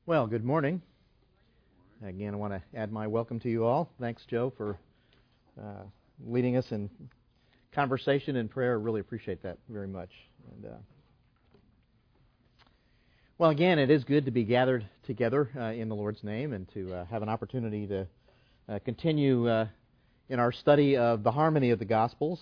Well, good morning. Again, I want to add my welcome to you all. Thanks, Joe, for leading us in conversation and prayer. Really appreciate that very much. Well, again, it is good to be gathered together in the Lord's name and to have an opportunity to continue in our study of the harmony of the Gospels.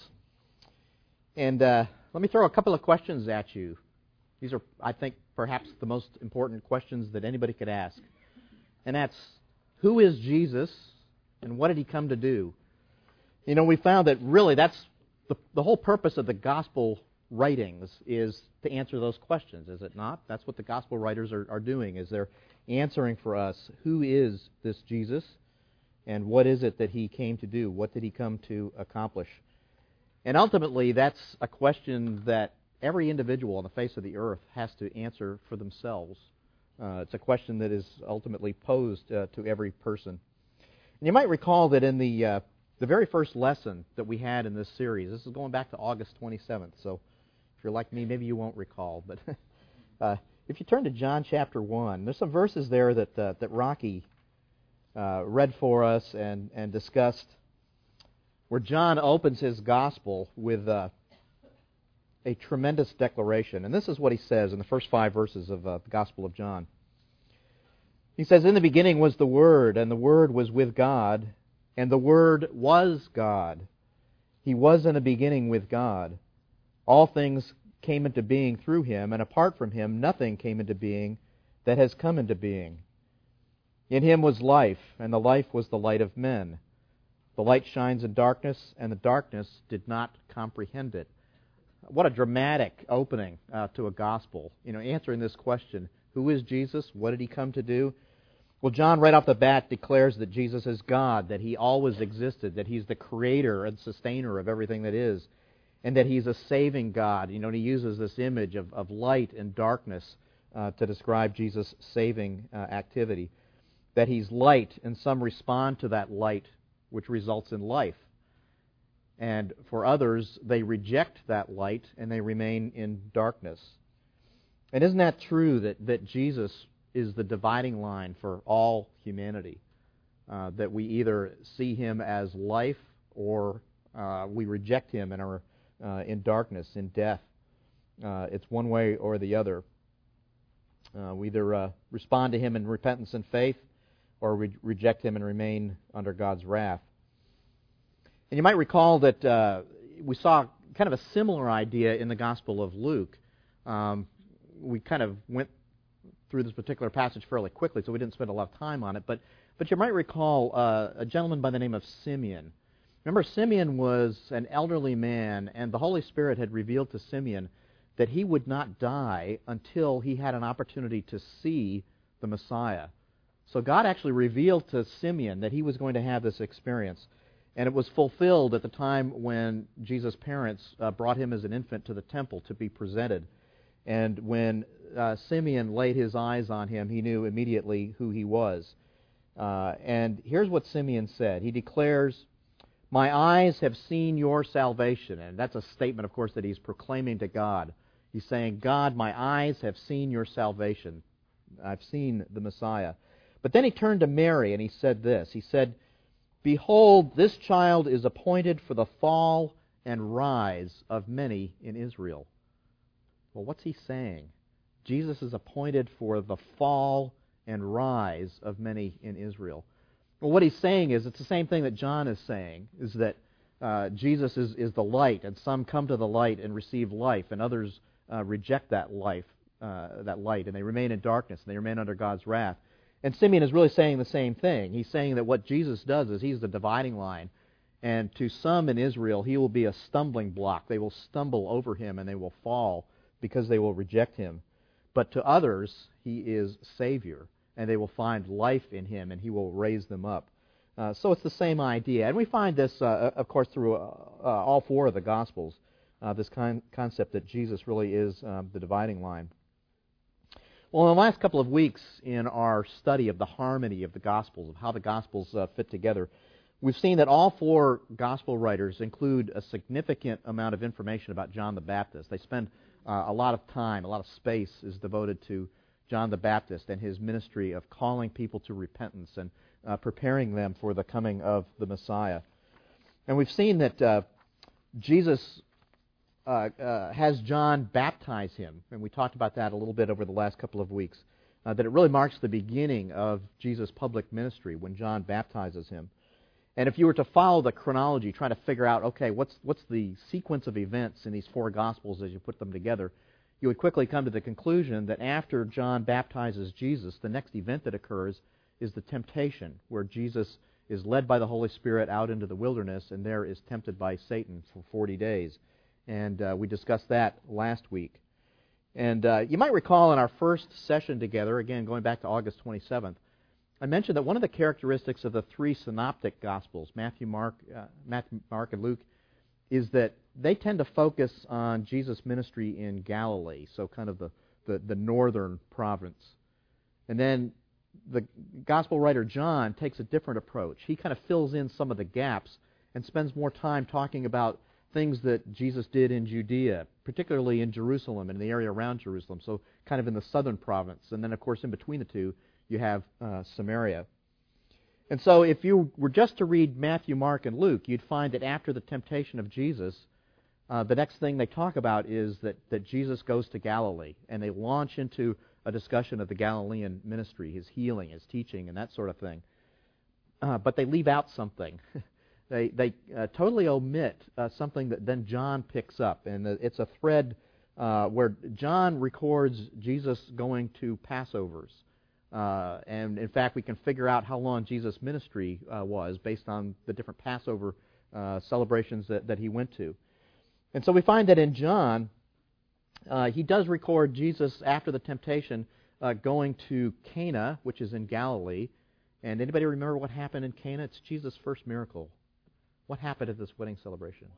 And let me throw a couple of questions at you. These are, I think, perhaps the most important questions that anybody could ask. And that's, who is Jesus and what did he come to do? You know, we found that really that's the whole purpose of the Gospel writings is to answer those questions, is it not? That's what the Gospel writers are doing, is they're answering for us, who is this Jesus and what is it that he came to do? What did he come to accomplish? And ultimately, that's a question that every individual on the face of the earth has to answer for themselves. It's a question that is ultimately posed to every person. And you might recall that in the very first lesson that we had in this series, this is going back to August 27th, so if you're like me, maybe you won't recall, but if you turn to John chapter 1, there's some verses there that Rocky read for us and discussed, where John opens his gospel with a tremendous declaration. And this is what he says in the first 5 verses of the Gospel of John. He says, "In the beginning was the Word, and the Word was with God, and the Word was God. He was in the beginning with God. All things came into being through him, and apart from him nothing came into being that has come into being. In him was life, and the life was the light of men. The light shines in darkness, and the darkness did not comprehend it." What a dramatic opening to a gospel, answering this question, who is Jesus? What did he come to do? Well, John right off the bat declares that Jesus is God, that he always existed, that he's the creator and sustainer of everything that is, and that he's a saving God. And he uses this image of light and darkness to describe Jesus' saving activity. That he's light, and some respond to that light, which results in life. And for others, they reject that light and they remain in darkness. And isn't that true that Jesus is the dividing line for all humanity? That we either see him as life or we reject him and are in darkness, in death. It's one way or the other. We either respond to him in repentance and faith or we reject him and remain under God's wrath. And you might recall that we saw kind of a similar idea in the Gospel of Luke. We kind of went through this particular passage fairly quickly, so we didn't spend a lot of time on it. But you might recall a gentleman by the name of Simeon. Remember, Simeon was an elderly man, and the Holy Spirit had revealed to Simeon that he would not die until he had an opportunity to see the Messiah. So God actually revealed to Simeon that he was going to have this experience. And it was fulfilled at the time when Jesus' parents brought him as an infant to the temple to be presented. And when Simeon laid his eyes on him, he knew immediately who he was. And here's what Simeon said. He declares, "My eyes have seen your salvation." And that's a statement, of course, that he's proclaiming to God. He's saying, "God, my eyes have seen your salvation. I've seen the Messiah." But then he turned to Mary and he said this. He said, "Behold, this child is appointed for the fall and rise of many in Israel." Well, what's he saying? Jesus is appointed for the fall and rise of many in Israel. Well, what he's saying is, it's the same thing that John is saying, is that Jesus is the light, and some come to the light and receive life, and others reject that light, and they remain in darkness, and they remain under God's wrath. And Simeon is really saying the same thing. He's saying that what Jesus does is he's the dividing line. And to some in Israel, he will be a stumbling block. They will stumble over him and they will fall because they will reject him. But to others, he is Savior. And they will find life in him and he will raise them up. So it's the same idea. And we find this, of course, through all 4 of the Gospels, this concept that Jesus really is the dividing line. Well, in the last couple of weeks in our study of the harmony of the Gospels, of how the Gospels fit together, we've seen that all 4 Gospel writers include a significant amount of information about John the Baptist. They spend a lot of time, a lot of space is devoted to John the Baptist and his ministry of calling people to repentance and preparing them for the coming of the Messiah. And we've seen that Jesus has John baptize him, and we talked about that a little bit over the last couple of weeks, that it really marks the beginning of Jesus' public ministry when John baptizes him. And if you were to follow the chronology, trying to figure out, okay, what's the sequence of events in these four Gospels as you put them together, you would quickly come to the conclusion that after John baptizes Jesus, the next event that occurs is the temptation, where Jesus is led by the Holy Spirit out into the wilderness and there is tempted by Satan for 40 days. And we discussed that last week. And you might recall in our first session together, again going back to August 27th, I mentioned that one of the characteristics of the three synoptic Gospels, Matthew, Mark, and Luke, is that they tend to focus on Jesus' ministry in Galilee, so kind of the northern province. And then the Gospel writer John takes a different approach. He kind of fills in some of the gaps and spends more time talking about things that Jesus did in Judea, particularly in Jerusalem and the area around Jerusalem, so kind of in the southern province. And then, of course, in between the two, you have Samaria. And so if you were just to read Matthew, Mark, and Luke, you'd find that after the temptation of Jesus, the next thing they talk about is that Jesus goes to Galilee, and they launch into a discussion of the Galilean ministry, his healing, his teaching, and that sort of thing. But they leave out something. They totally omit something that then John picks up, and it's a thread where John records Jesus going to Passovers. And in fact, we can figure out how long Jesus' ministry was based on the different Passover celebrations that he went to. And so we find that in John, he does record Jesus after the temptation going to Cana, which is in Galilee. And anybody remember what happened in Cana? It's Jesus' first miracle. What happened at this wedding celebration?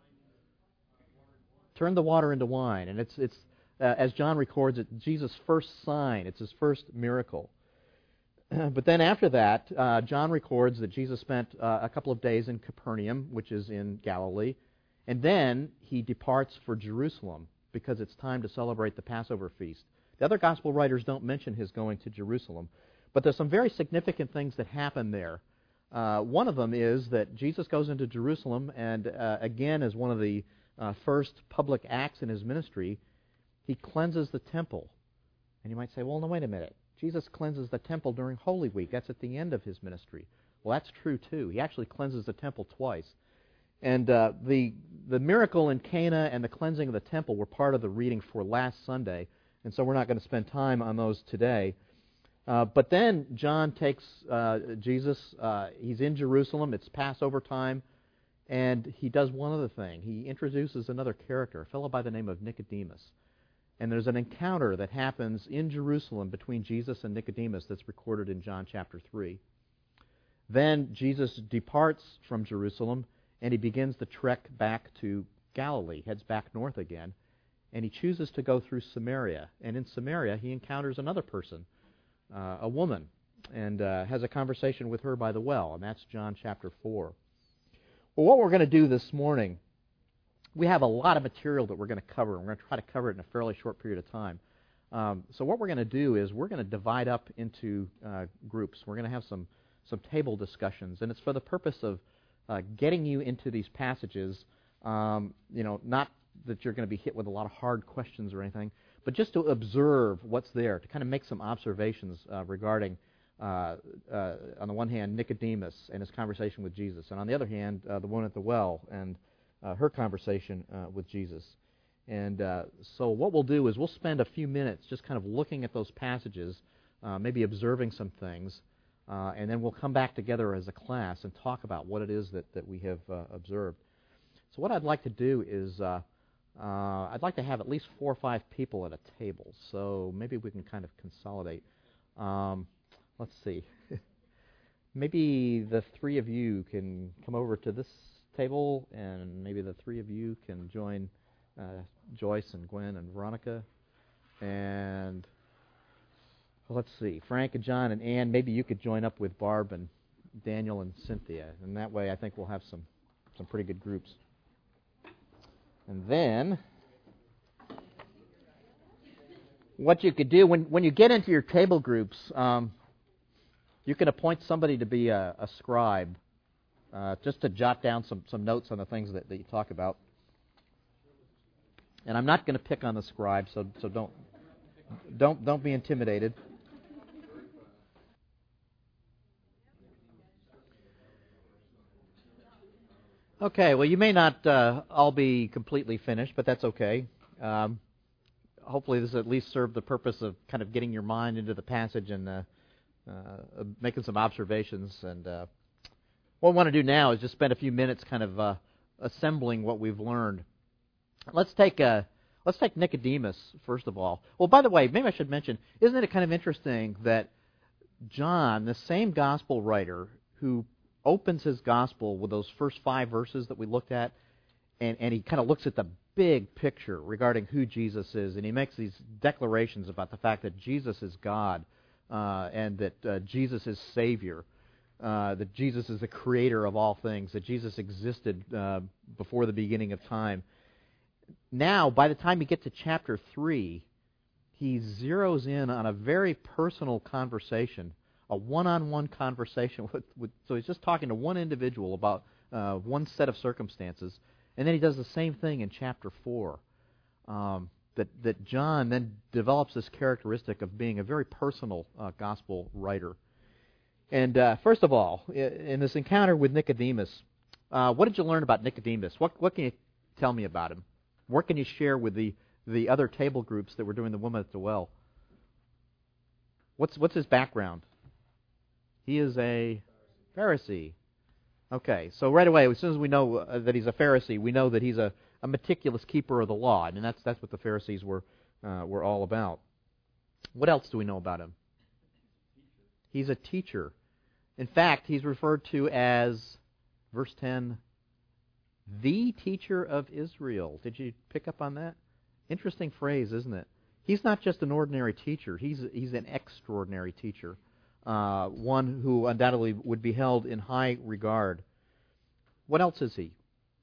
Turned the water into wine. And it's as John records it, Jesus' first sign. It's his first miracle. But then after that, John records that Jesus spent a couple of days in Capernaum, which is in Galilee, and then he departs for Jerusalem because it's time to celebrate the Passover feast. The other gospel writers don't mention his going to Jerusalem, but there's some very significant things that happen there. One of them is that Jesus goes into Jerusalem, and again, as one of the first public acts in his ministry, he cleanses the temple. And you might say, well, no, wait a minute. Jesus cleanses the temple during Holy Week. That's at the end of his ministry. Well, that's true, too. He actually cleanses the temple twice. And the miracle in Cana and the cleansing of the temple were part of the reading for last Sunday, and so we're not going to spend time on those today. But then John takes Jesus. He's in Jerusalem. It's Passover time, and he does one other thing. He introduces another character, a fellow by the name of Nicodemus. And there's an encounter that happens in Jerusalem between Jesus and Nicodemus that's recorded in John chapter 3. Then Jesus departs from Jerusalem, and he begins the trek back to Galilee, heads back north again, and he chooses to go through Samaria. And in Samaria, he encounters another person, a woman, and has a conversation with her by the well, and that's John chapter 4. Well, what we're going to do this morning, we have a lot of material that we're going to cover, and we're going to try to cover it in a fairly short period of time. So what we're going to do is we're going to divide up into groups. We're going to have some table discussions, and it's for the purpose of getting you into these passages, not that you're going to be hit with a lot of hard questions or anything, but just to observe what's there, to kind of make some observations regarding, on the one hand, Nicodemus and his conversation with Jesus, and on the other hand, the woman at the well and her conversation with Jesus. And so what we'll do is we'll spend a few minutes just kind of looking at those passages, maybe observing some things, and then we'll come back together as a class and talk about what it is that we have observed. So what I'd like to do is I'd like to have at least 4 or 5 people at a table. So maybe we can kind of consolidate. Let's see. Maybe the 3 of you can come over to this table, and maybe the 3 of you can join Joyce and Gwen and Veronica. And let's see, Frank and John and Ann, maybe you could join up with Barb and Daniel and Cynthia. And that way I think we'll have some pretty good groups. And then What you could do when you get into your table groups, you can appoint somebody to be a scribe, just to jot down some notes on the things that you talk about. And I'm not going to pick on the scribe, so don't be intimidated. Okay, well, you may not all be completely finished, but that's okay. Hopefully this at least served the purpose of kind of getting your mind into the passage and making some observations. And what I want to do now is just spend a few minutes kind of assembling what we've learned. Let's take Nicodemus, first of all. Well, by the way, maybe I should mention, isn't it kind of interesting that John, the same gospel writer who opens his gospel with those first 5 verses that we looked at, and he kind of looks at the big picture regarding who Jesus is, and he makes these declarations about the fact that Jesus is God, and that Jesus is Savior, that Jesus is the creator of all things, that Jesus existed before the beginning of time. Now, by the time you get to chapter 3, he zeroes in on a very personal conversation, a one-on-one conversation so he's just talking to one individual about one set of circumstances, and then he does the same thing in chapter 4. That John then develops this characteristic of being a very personal gospel writer. And first of all, in this encounter with Nicodemus, what did you learn about Nicodemus? What can you tell me about him? What can you share with the other table groups that were doing the woman at the well? What's his background? He is a Pharisee. Okay, so right away, as soon as we know that he's a Pharisee, we know that he's a meticulous keeper of the law. I mean, that's what the Pharisees were all about. What else do we know about him? He's a teacher. In fact, he's referred to as, verse 10, the teacher of Israel. Did you pick up on that? Interesting phrase, isn't it? He's not just an ordinary teacher. He's an extraordinary teacher. One who undoubtedly would be held in high regard. What else is he?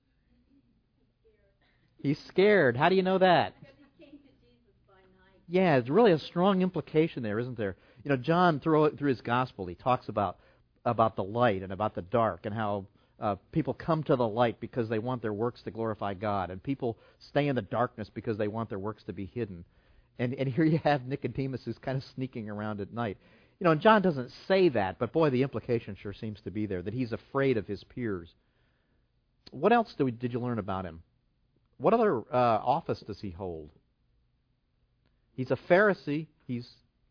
He's scared. How do you know that? Because he came to Jesus by night. Yeah, there's really a strong implication there, isn't there? You know, John, through his gospel, he talks about the light and about the dark, and how people come to the light because they want their works to glorify God, and people stay in the darkness because they want their works to be hidden. And here you have Nicodemus who's kind of sneaking around at night. You know, and John doesn't say that, but boy, the implication sure seems to be there, that he's afraid of his peers. What else did you learn about him? What other office does he hold? He's a Pharisee. He's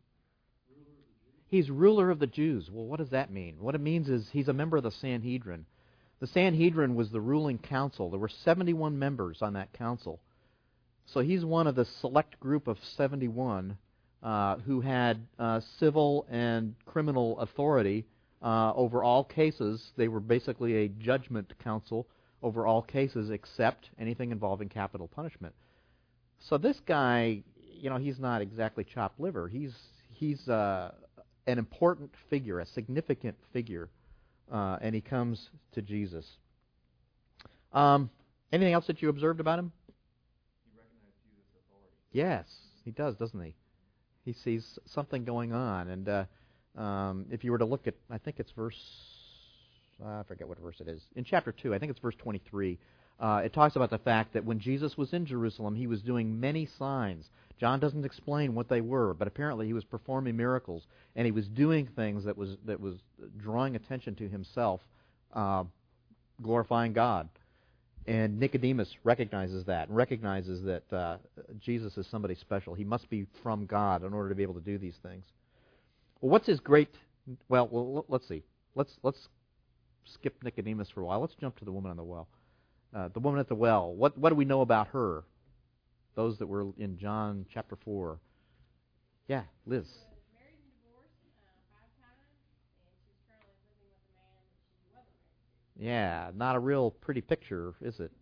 ruler of the Jews. Well, what does that mean? What it means is he's a member of the Sanhedrin. The Sanhedrin was the ruling council. There were 71 members on that council. So he's one of the select group of 71 who had civil and criminal authority over all cases. They were basically a judgment council over all cases except anything involving capital punishment. So this guy, you know, he's not exactly chopped liver. He's an important figure, a significant figure, and he comes to Jesus. Anything else that you observed about him? He recognized Jesus' authority. Yes, he does, doesn't he? He sees something going on, and if you were to look at, I think it's I forget what verse it is. In chapter 2, I think it's verse 23, it talks about the fact that when Jesus was in Jerusalem, he was doing many signs. John doesn't explain what they were, but apparently he was performing miracles, and he was doing things that was drawing attention to himself, glorifying God. And Nicodemus recognizes that, and recognizes that Jesus is somebody special. He must be from God in order to be able to do these things. Well, what's his great... Well, let's see. Let's skip Nicodemus for a while. Let's jump to the woman on the well. The woman at the well. What do we know about her? Those that were in John chapter 4. Yeah, Liz. She was married and divorced 5 times, and she's currently living with a man that she wasn't married to. Yeah, not a real pretty picture, is it?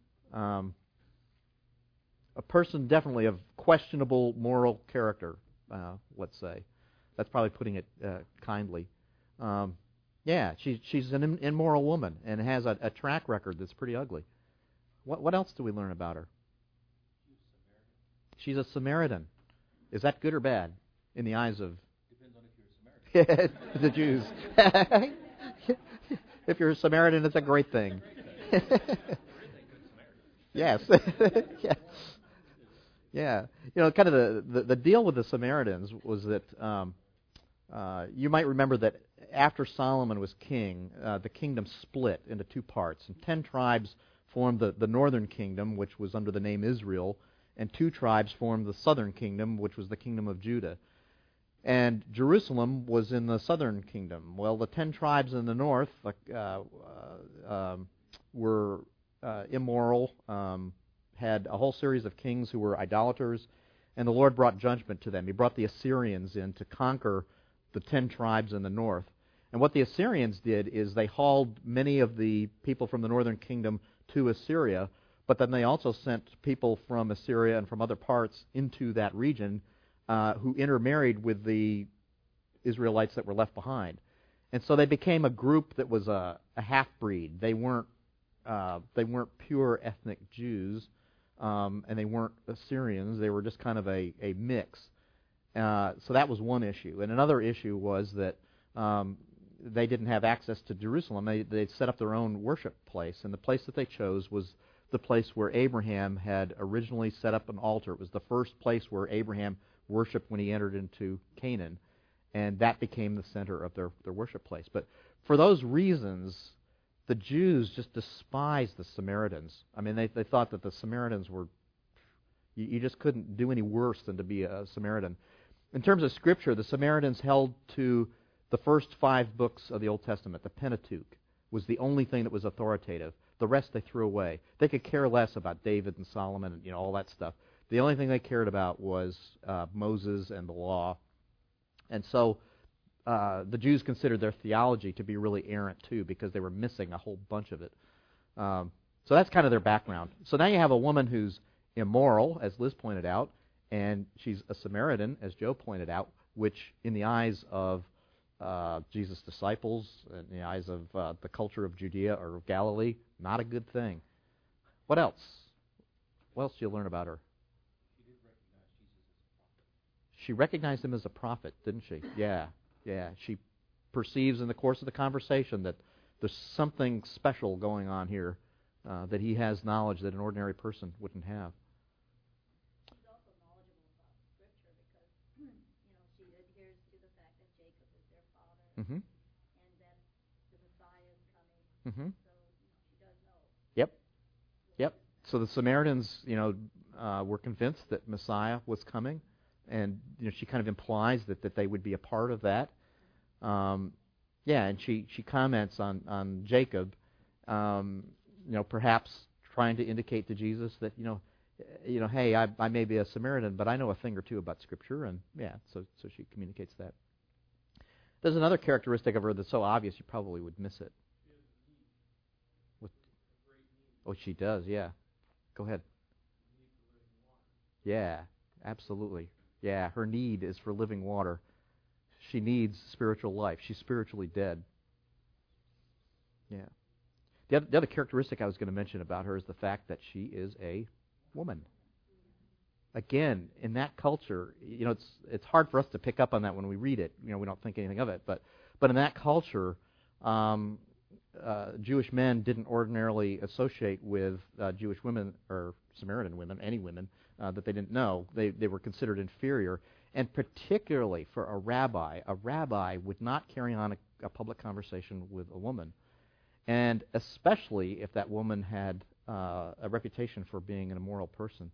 A person definitely of questionable moral character, let's say. That's probably putting it kindly. Yeah, she's an immoral woman and has a track record that's pretty ugly. What else do we learn about her? She's a Samaritan. Is that good or bad in the eyes of Depends on if you're a Samaritan. the Jews? If you're a Samaritan, it's a great thing. Yes. Yeah. Yeah. Kind of the deal with the Samaritans was that you might remember that after Solomon was king, the kingdom split into two parts. And 10 tribes formed the northern kingdom, which was under the name Israel, and 2 tribes formed the southern kingdom, which was the kingdom of Judah. And Jerusalem was in the southern kingdom. Well, the 10 tribes in the north were immoral, had a whole series of kings who were idolaters, and the Lord brought judgment to them. He brought the Assyrians in to conquer the 10 tribes in the north. And what the Assyrians did is they hauled many of the people from the northern kingdom to Assyria, but then they also sent people from Assyria and from other parts into that region who intermarried with the Israelites that were left behind. And so they became a group that was a half-breed. They weren't pure ethnic Jews, and they weren't Assyrians. They were just kind of a mix. So that was one issue. And another issue was that they didn't have access to Jerusalem. They set up their own worship place, and the place that they chose was the place where Abraham had originally set up an altar. It was the first place where Abraham worshipped when he entered into Canaan, and that became the center of their worship place. But for those reasons, the Jews just despised the Samaritans. I mean, they thought that the Samaritans were, you just couldn't do any worse than to be a Samaritan. In terms of Scripture, the Samaritans held to the first 5 books of the Old Testament. The Pentateuch was the only thing that was authoritative. The rest they threw away. They could care less about David and Solomon and all that stuff. The only thing they cared about was Moses and the law. And so the Jews considered their theology to be really errant too, because they were missing a whole bunch of it. So that's kind of their background. So now you have a woman who's immoral, as Liz pointed out, and she's a Samaritan, as Joe pointed out, which in the eyes of Jesus' disciples, in the eyes of the culture of Judea or of Galilee, not a good thing. What else? What else do you learn about her? She recognized him as a prophet, didn't she? Yeah. She perceives in the course of the conversation that there's something special going on here, that he has knowledge that an ordinary person wouldn't have. She's also knowledgeable about Scripture because, she adheres to the fact that Jacob is their father Mm-hmm. and that the Messiah is coming. Mm-hmm. So, she does know. Yep. So the Samaritans, were convinced that Messiah was coming, and she kind of implies that they would be a part of that. And she comments on Jacob, perhaps trying to indicate to Jesus that hey, I may be a Samaritan, but I know a thing or two about Scripture, and so she communicates that. There's another characteristic of her that's so obvious you probably would miss it. Oh, she does, yeah. Go ahead. Yeah, absolutely. Yeah, her need is for living water. She needs spiritual life. She's spiritually dead. Yeah. The other characteristic I was going to mention about her is the fact that she is a woman. Again, in that culture, it's hard for us to pick up on that when we read it. We don't think anything of it. But in that culture, Jewish men didn't ordinarily associate with Jewish women or Samaritan women, any women that they didn't know. They were considered inferior. And particularly for a rabbi would not carry on a public conversation with a woman. And especially if that woman had a reputation for being an immoral person.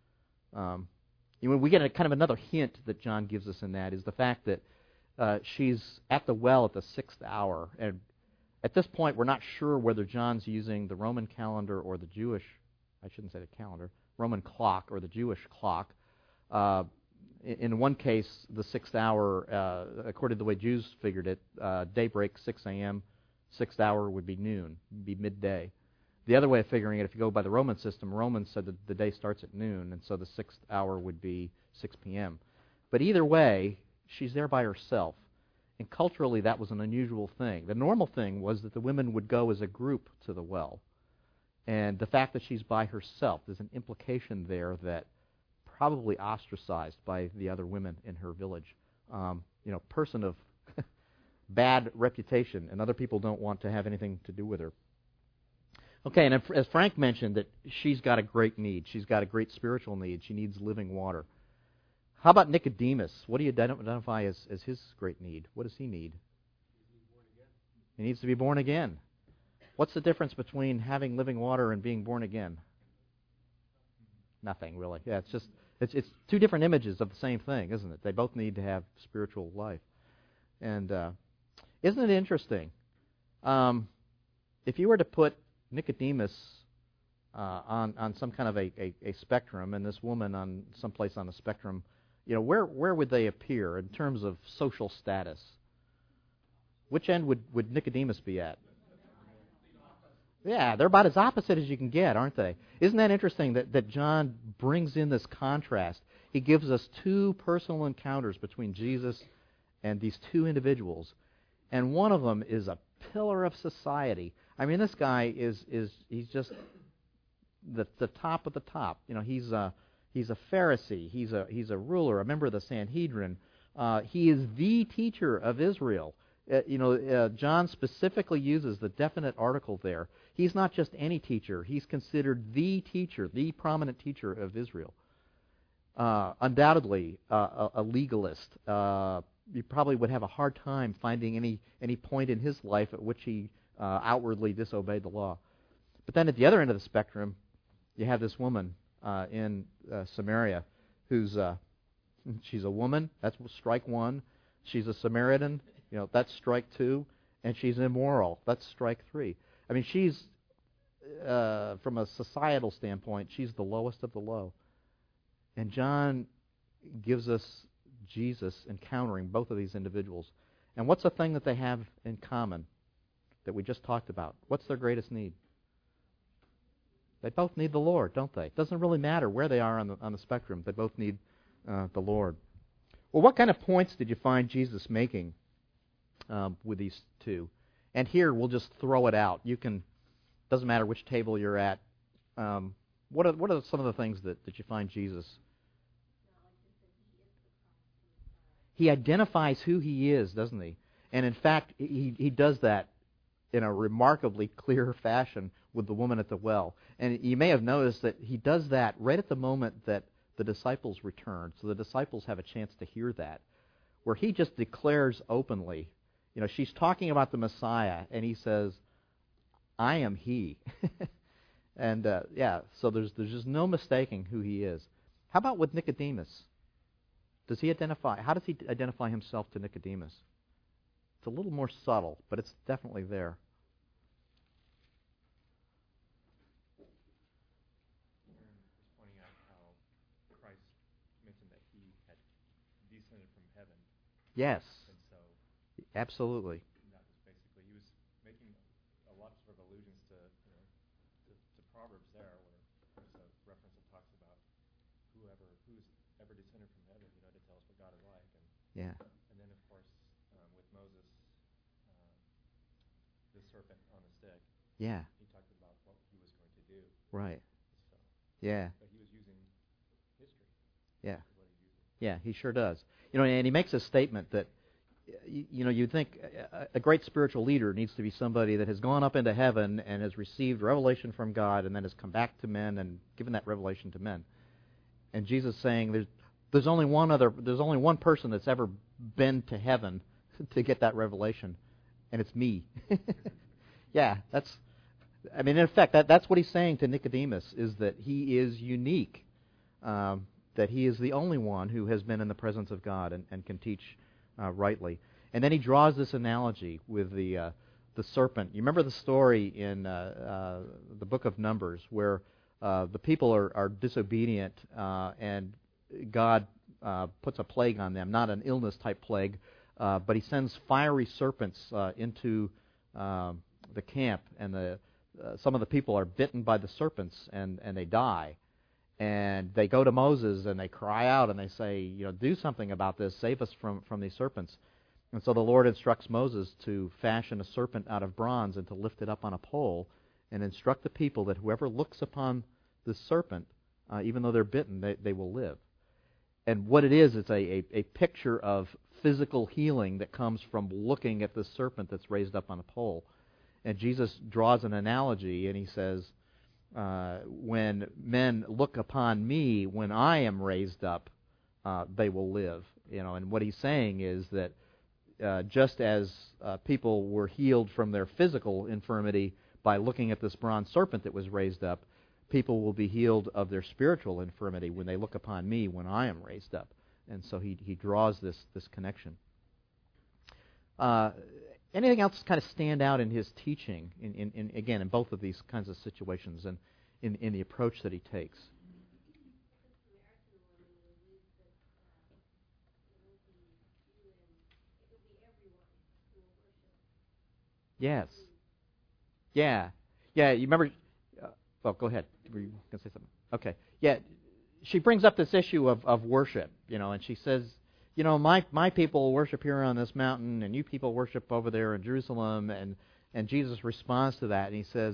We get kind of another hint that John gives us in that is the fact that she's at the well at the 6th hour. And at this point, we're not sure whether John's using the Roman calendar or the Jewish, I shouldn't say the calendar, Roman clock or the Jewish clock. In one case, the 6th hour, according to the way Jews figured it, daybreak, 6 a.m., 6th hour would be noon, would be midday. The other way of figuring it, if you go by the Roman system, Romans said that the day starts at noon, and so the 6th hour would be 6 p.m. But either way, she's there by herself. And culturally, that was an unusual thing. The normal thing was that the women would go as a group to the well. And the fact that she's by herself, there's an implication there that probably ostracized by the other women in her village. Person of bad reputation, and other people don't want to have anything to do with her. Okay, and as Frank mentioned, that she's got a great need. She's got a great spiritual need. She needs living water. How about Nicodemus? What do you identify as his great need? What does he need? He needs to be born again. What's the difference between having living water and being born again? Nothing, really. Yeah, it's two different images of the same thing, isn't it? They both need to have spiritual life. And isn't it interesting? If you were to put Nicodemus on some kind of a spectrum, and this woman on someplace on the spectrum, where would they appear in terms of social status? Which end would Nicodemus be at? Yeah, they're about as opposite as you can get, aren't they? Isn't that interesting that John brings in this contrast? He gives us two personal encounters between Jesus and these two individuals, and one of them is a pillar of society. I mean, this guy he's just the top of the top. He's a Pharisee. He's a ruler, a member of the Sanhedrin. He is the teacher of Israel. John specifically uses the definite article there. He's not just any teacher. He's considered the teacher, the prominent teacher of Israel. Undoubtedly, a legalist. You probably would have a hard time finding any point in his life at which he outwardly disobeyed the law. But then at the other end of the spectrum, you have this woman in Samaria who's she's a woman. That's strike one. She's a Samaritan. That's strike two. And she's immoral. That's strike three. I mean, she's, from a societal standpoint, she's the lowest of the low. And John gives us Jesus encountering both of these individuals. And what's the thing that they have in common that we just talked about? What's their greatest need? They both need the Lord, don't they? It doesn't really matter where they are on the spectrum. They both need the Lord. Well, what kind of points did you find Jesus making with these two? And here, we'll just throw it out. Doesn't matter which table you're at. What are some of the things that you find Jesus? He identifies who he is, doesn't he? And in fact, he does that in a remarkably clear fashion with the woman at the well. And you may have noticed that he does that right at the moment that the disciples return. So the disciples have a chance to hear that, where he just declares openly, she's talking about the Messiah, and he says, I am he. And so there's just no mistaking who he is. How about with Nicodemus? How does he identify himself to Nicodemus? It's a little more subtle, but it's definitely there. Aaron was pointing out how Christ mentioned that he had descended from heaven. Yes. And so Absolutely. that was basically, he was making a lot of allusions to Proverbs there, where there's a reference that talks about who's ever descended from heaven, to tell us what God is like. Yeah. And then, of course, with Moses, the serpent on the stick, Yeah. he talked about what he was going to do. Right. So, Yeah. but he was using history. Yeah. Is what he used. Yeah, he sure does. And he makes a statement that, you'd think a great spiritual leader needs to be somebody that has gone up into heaven and has received revelation from God and then has come back to men and given that revelation to men. And Jesus saying there's only one person that's ever been to heaven to get that revelation, and it's me. Yeah, in effect, that's what he's saying to Nicodemus, is that he is unique, that he is the only one who has been in the presence of God and can teach rightly. And then he draws this analogy with the serpent. You remember the story in the book of Numbers where the people are disobedient and God puts a plague on them, not an illness-type plague, but he sends fiery serpents into the camp, and some of the people are bitten by the serpents, and they die. And they go to Moses, and they cry out, and they say, do something about this, save us from these serpents. And so the Lord instructs Moses to fashion a serpent out of bronze and to lift it up on a pole and instruct the people that whoever looks upon the serpent, even though they're bitten, they will live. And what it is, it's a picture of physical healing that comes from looking at the serpent that's raised up on a pole. And Jesus draws an analogy, and he says, when men look upon me when I am raised up, they will live. And what he's saying is that just as people were healed from their physical infirmity by looking at this bronze serpent that was raised up, people will be healed of their spiritual infirmity when they look upon me when I am raised up. And so he draws this connection. Anything else kind of stand out in his teaching, in both of these kinds of situations and in the approach that he takes? Yes. Yeah. Yeah, you remember... well, go ahead. Were you going to say something? Okay. Yeah, she brings up this issue of worship, and she says, my people worship here on this mountain, and you people worship over there in Jerusalem, and Jesus responds to that, and he says,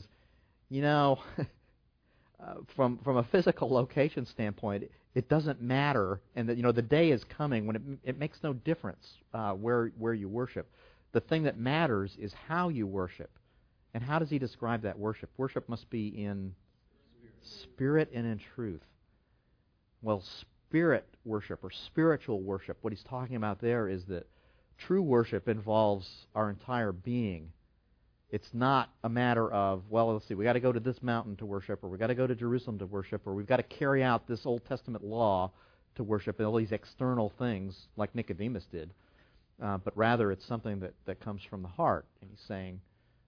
from a physical location standpoint, it doesn't matter, and that the day is coming when it makes no difference where you worship. The thing that matters is how you worship. And how does he describe that worship? Worship must be in spirit and in truth. Well, spirit worship or spiritual worship, what he's talking about there is that true worship involves our entire being. It's not a matter of, well, let's see, we got to go to this mountain to worship, or we got to go to Jerusalem to worship, or we've got to carry out this Old Testament law to worship, and all these external things like Nicodemus did. But rather, it's something that comes from the heart. And he's saying,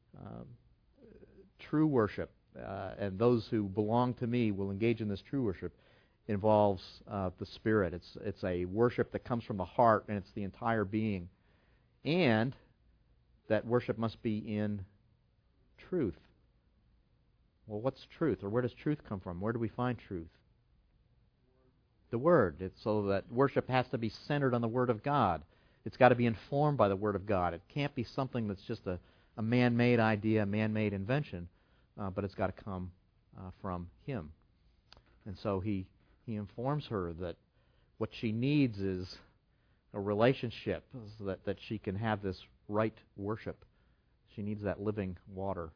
true worship, and those who belong to me will engage in this true worship, involves the Spirit. It's a worship that comes from the heart, and it's the entire being. And that worship must be in truth. Well, what's truth? Or where does truth come from? Where do we find truth? The Word. It's so that worship has to be centered on the Word of God. It's got to be informed by the Word of God. It can't be something that's just a man-made idea, a man-made invention, but it's got to come from Him. And so he informs her that what she needs is a relationship, so that she can have this right worship. She needs that living water.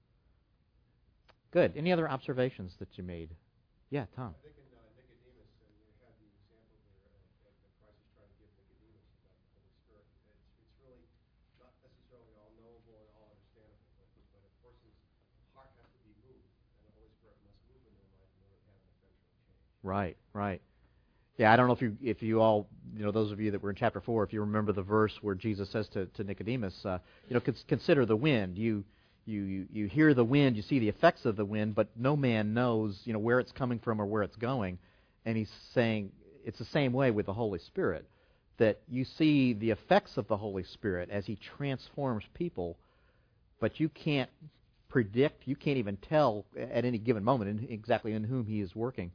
Good. Any other observations that you made? Yeah, Tom. I think in Nicodemus, and you had the example there that Christ is trying to give Nicodemus about the Holy Spirit. It's really not necessarily all knowable and all understandable, but a person's heart has to be moved, and the Holy Spirit must move in their life in order to have an effectual change. Right, right. Yeah, I don't know if you all, those of you that were in chapter 4, if you remember the verse where Jesus says to Nicodemus, consider the wind. You hear the wind, you see the effects of the wind, but no man knows, where it's coming from or where it's going. And he's saying it's the same way with the Holy Spirit, that you see the effects of the Holy Spirit as He transforms people, but you can't predict, you can't even tell at any given moment exactly in whom He is working.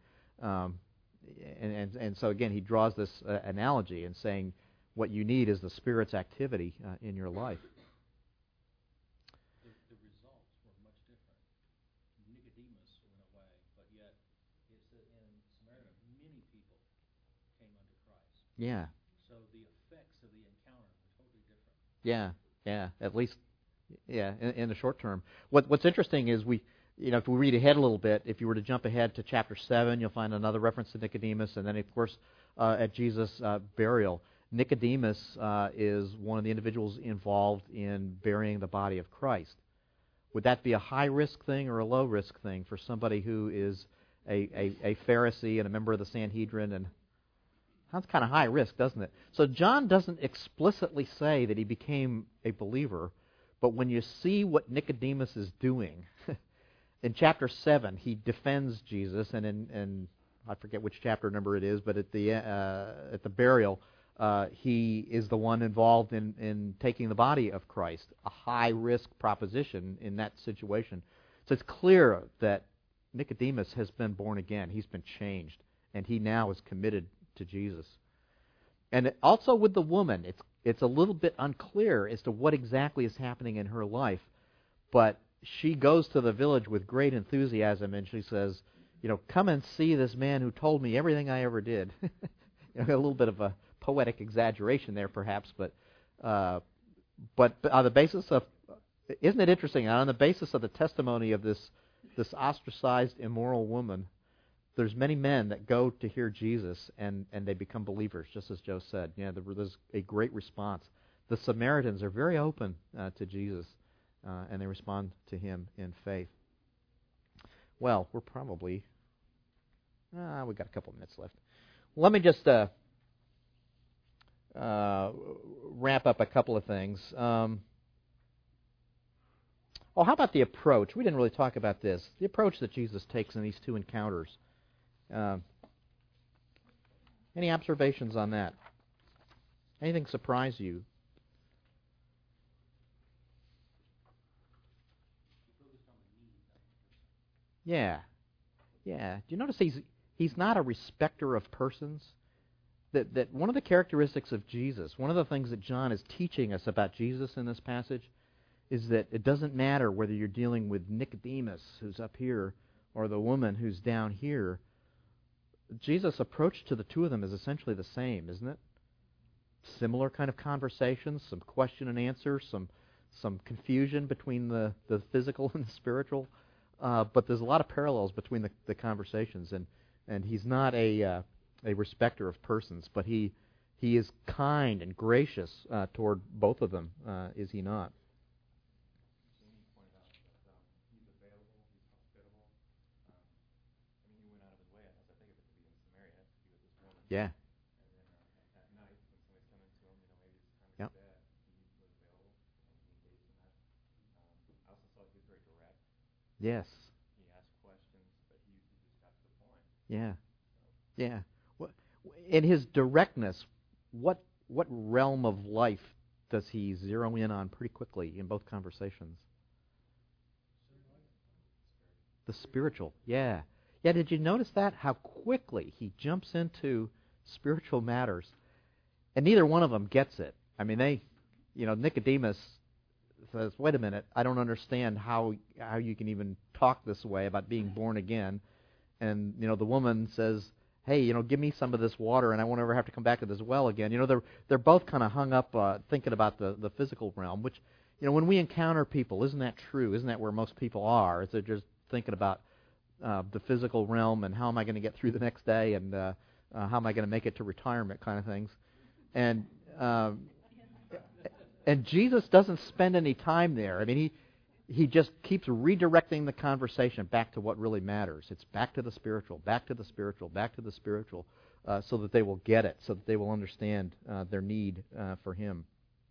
And so again, he draws this analogy and saying what you need is the Spirit's activity in your life. The results were much different. Nicodemus went away, but yet it said in Samaria many people came unto Christ. Yeah. So the effects of the encounter were totally different. Yeah. At least, in the short term. What's interesting is if we read ahead a little bit, if you were to jump ahead to chapter 7, you'll find another reference to Nicodemus, and then, of course, at Jesus' burial. Nicodemus is one of the individuals involved in burying the body of Christ. Would that be a high-risk thing or a low-risk thing for somebody who is a Pharisee and a member of the Sanhedrin? And sounds kind of high risk, doesn't it? So John doesn't explicitly say that he became a believer, but when you see what Nicodemus is doing... In chapter 7, he defends Jesus, and in I forget which chapter number it is, but at the burial, he is the one involved in taking the body of Christ, a high-risk proposition in that situation. So it's clear that Nicodemus has been born again. He's been changed, and he now is committed to Jesus. And also with the woman, it's a little bit unclear as to what exactly is happening in her life, but she goes to the village with great enthusiasm, and she says, come and see this man who told me everything I ever did. a little bit of a poetic exaggeration there, perhaps, but on the basis of, isn't it interesting? On the basis of the testimony of this ostracized, immoral woman, there's many men that go to hear Jesus and they become believers, just as Joe said. There's a great response. The Samaritans are very open to Jesus, and they respond to him in faith. Well, we're probably we've got a couple minutes left. Let me just wrap up a couple of things. How about the approach? We didn't really talk about this. The approach that Jesus takes in these two encounters. Any observations on that? Anything surprise you? Yeah. Do you notice he's not a respecter of persons? That one of the characteristics of Jesus, one of the things that John is teaching us about Jesus in this passage, is that it doesn't matter whether you're dealing with Nicodemus, who's up here, or the woman who's down here. Jesus' approach to the two of them is essentially the same, isn't it? Similar kind of conversations, some question and answer, some confusion between the physical and the spiritual, but there's a lot of parallels between the conversations, and he's not a respecter of persons, but he is kind and gracious toward both of them, is he not? Jamie pointed out that he's available, he's hospitable. He went out of his way, as I think of it, to be in Samaria, to be with this woman. Yeah. And then at night, when somebody's coming to him, maybe it's time Yep. to bed, he was available, and he engaged in that. I also saw he was very direct. Yes. He asked questions, but he just got to the point. Yeah. Yeah. In his directness, what realm of life does he zero in on pretty quickly in both conversations? The spiritual. Yeah. Yeah, did you notice that? How quickly he jumps into spiritual matters. And neither one of them gets it. I mean, Nicodemus says, wait a minute, I don't understand how you can even talk this way about being born again. And, the woman says, hey, give me some of this water and I won't ever have to come back to this well again. They're both kind of hung up thinking about the physical realm, which, when we encounter people, isn't that true? Isn't that where most people are? Is they're just thinking about the physical realm and how am I going to get through the next day and how am I going to make it to retirement kind of things. And Jesus doesn't spend any time there. I mean, he just keeps redirecting the conversation back to what really matters. It's back to the spiritual, back to the spiritual, back to the spiritual, so that they will get it, so that they will understand their need for him.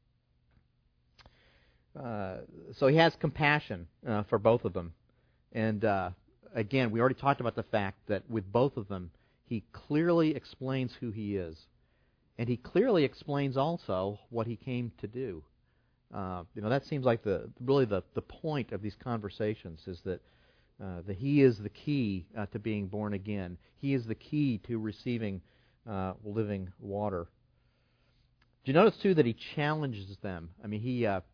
So he has compassion for both of them. And again, we already talked about the fact that with both of them, he clearly explains who he is. And he clearly explains also what he came to do. That seems like the point of these conversations is that he is the key to being born again. He is the key to receiving living water. Do you notice too that he challenges them? I mean,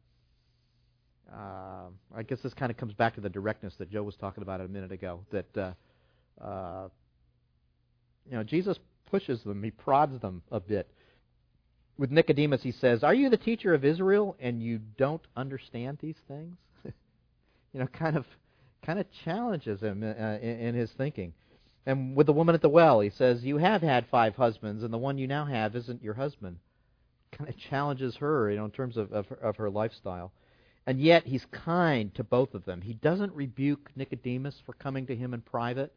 I guess this kind of comes back to the directness that Joe was talking about a minute ago. That Jesus pushes them, he prods them a bit. With Nicodemus, he says, "Are you the teacher of Israel and you don't understand these things?" Kind of challenges him in his thinking. And with the woman at the well, he says, "You have had 5 husbands, and the one you now have isn't your husband." Kind of challenges her, in terms of her lifestyle. And yet he's kind to both of them. He doesn't rebuke Nicodemus for coming to him in private.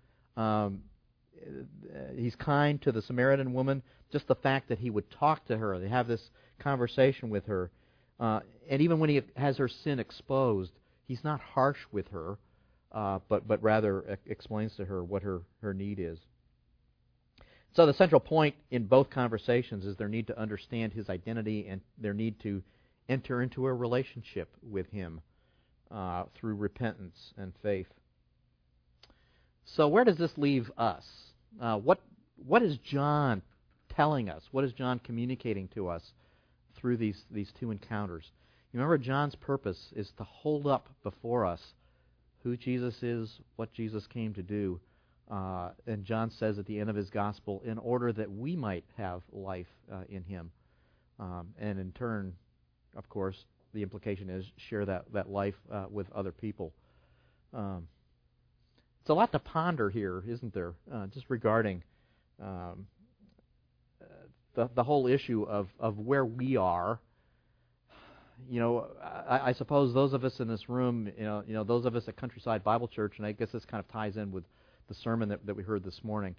He's kind to the Samaritan woman. Just the fact that he would talk to her, they have this conversation with her. And even when he has her sin exposed, he's not harsh with her, but rather explains to her what her need is. So the central point in both conversations is their need to understand his identity and their need to enter into a relationship with him through repentance and faith. So where does this leave us? What is John telling us? What is John communicating to us through these two encounters? You remember, John's purpose is to hold up before us who Jesus is, what Jesus came to do, And John says at the end of his gospel, in order that we might have life in him. And in turn, of course, the implication is share that life with other people. It's a lot to ponder here, isn't there? Just regarding the whole issue of where we are. I suppose those of us in this room, those of us at Countryside Bible Church, and I guess this kind of ties in with the sermon that we heard this morning.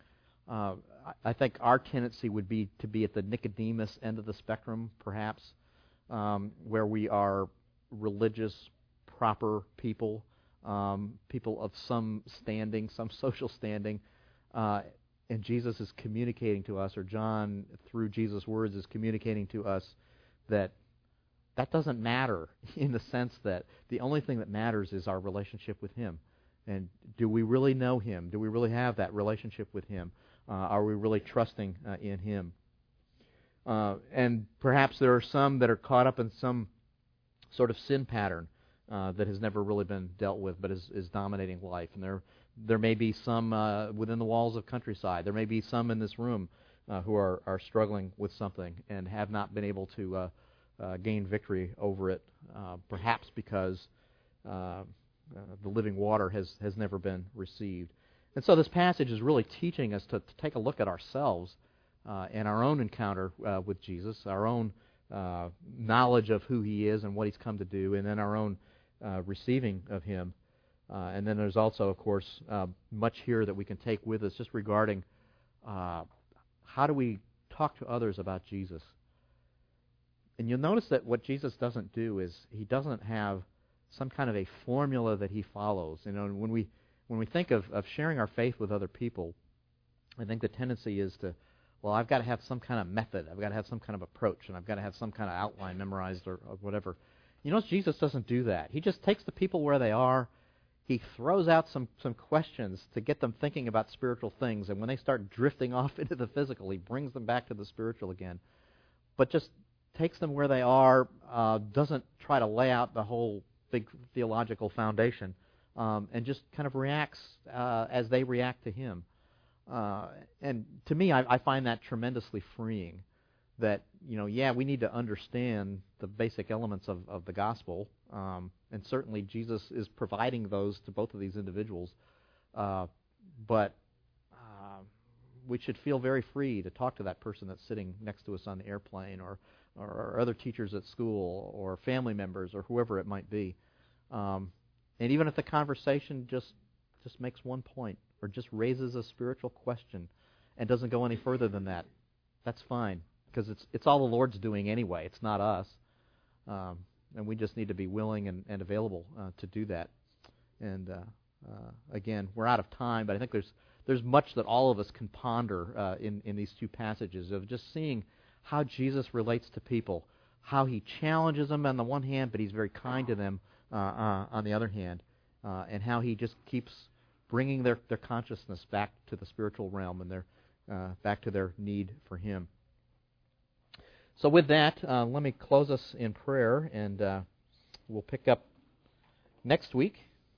I think our tendency would be to be at the Nicodemus end of the spectrum, perhaps, where we are religious, proper people, people of some standing, some social standing, and Jesus is communicating to us, or John, through Jesus' words, is communicating to us that doesn't matter, in the sense that the only thing that matters is our relationship with Him. And do we really know Him? Do we really have that relationship with Him? Are we really trusting in Him? And perhaps there are some that are caught up in some sort of sin pattern that has never really been dealt with, but is dominating life. And there may be some within the walls of Countryside. There may be some in this room who are struggling with something and have not been able to gain victory over it, perhaps because the living water has never been received. And so this passage is really teaching us to take a look at ourselves and our own encounter with Jesus, our own knowledge of who He is and what He's come to do, and then our own receiving of Him. And then there's also, of course, much here that we can take with us just regarding how do we talk to others about Jesus. And you'll notice that what Jesus doesn't do is He doesn't have some kind of a formula that He follows. When we think of sharing our faith with other people, I think the tendency is to, well, I've got to have some kind of method, I've got to have some kind of approach, and I've got to have some kind of outline memorized or whatever. Jesus doesn't do that. He just takes the people where they are. He throws out some questions to get them thinking about spiritual things, and when they start drifting off into the physical, He brings them back to the spiritual again. But just takes them where they are, doesn't try to lay out the whole big theological foundation, and just kind of reacts as they react to Him. And to me, I find that tremendously freeing. That, we need to understand the basic elements of the gospel, and certainly Jesus is providing those to both of these individuals, but we should feel very free to talk to that person that's sitting next to us on the airplane, or other teachers at school, or family members, or whoever it might be. And even if the conversation just makes one point, or just raises a spiritual question, and doesn't go any further than that, that's fine, because it's all the Lord's doing anyway. It's not us. And we just need to be willing and available to do that. And again, we're out of time, but I think there's much that all of us can ponder in these two passages, of just seeing how Jesus relates to people, how He challenges them on the one hand, but He's very kind to them on the other hand, and how He just keeps bringing their consciousness back to the spiritual realm and their back to their need for Him. So with that, let me close us in prayer, and we'll pick up next week.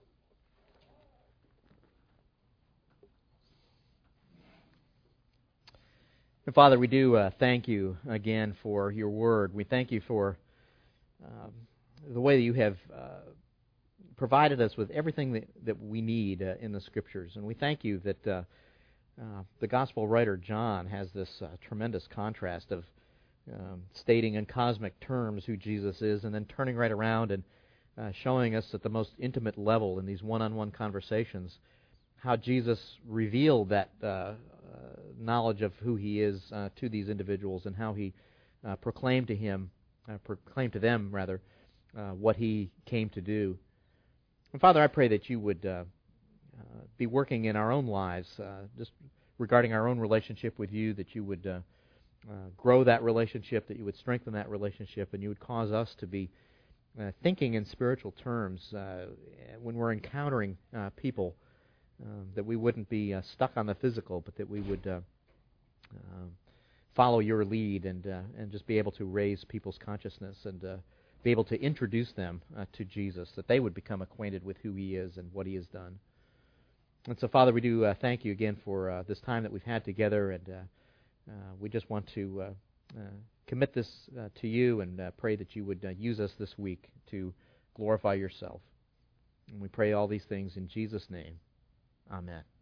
And Father, we do thank You again for Your Word. We thank You for the way that You have provided us with everything that we need in the Scriptures. And we thank You that the Gospel writer John has this tremendous contrast of stating in cosmic terms who Jesus is, and then turning right around and showing us at the most intimate level in these one-on-one conversations how Jesus revealed that knowledge of who He is to these individuals, and how He proclaimed to them what He came to do. And Father, I pray that You would be working in our own lives, just regarding our own relationship with You, that You would grow that relationship, that You would strengthen that relationship, and You would cause us to be thinking in spiritual terms when we're encountering people, that we wouldn't be stuck on the physical, but that we would follow Your lead and just be able to raise people's consciousness and be able to introduce them to Jesus, that they would become acquainted with who He is and what He has done. And so, Father, we do thank you again for this time that we've had together, and we just want to commit this to you and pray that you would use us this week to glorify yourself. And we pray all these things in Jesus' name. Amen.